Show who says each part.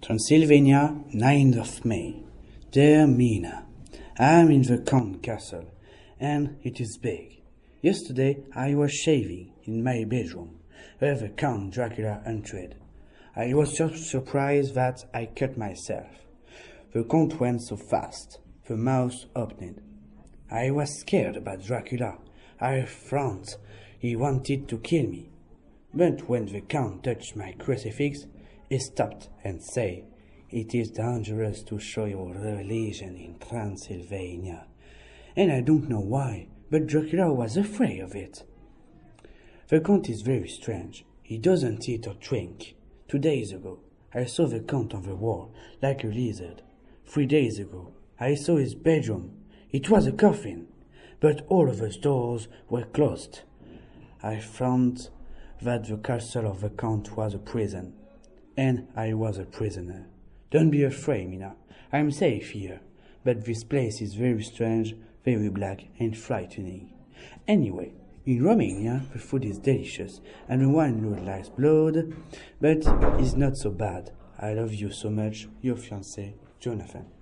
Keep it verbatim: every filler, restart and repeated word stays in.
Speaker 1: Transylvania, ninth of May. Dear Mina, I am in the Count Castle, and it is big. Yesterday I was shaving in my bedroom, where the Count Dracula entered. I was so surprised that I cut myself. The Count went so fast, the mouth opened. I was scared about Dracula. I thought he wanted to kill me. But when the Count touched my crucifix, he stopped and said, "It is dangerous to show your religion in Transylvania." And I don't know why, but Dracula was afraid of it. The Count is very strange. He doesn't eat or drink. Two days ago, I saw the Count on the wall, like a lizard. Three days ago, I saw his bedroom. It was a coffin, but all of the doors were closed. I found that the castle of the Count was a prison, and I was a prisoner. Don't be afraid, Mina. I'm safe here, but this place is very strange, very black and frightening. Anyway, in Romania, the food is delicious, and the wine looks like blood, but it's not so bad. I love you so much, your fiancé, Jonathan.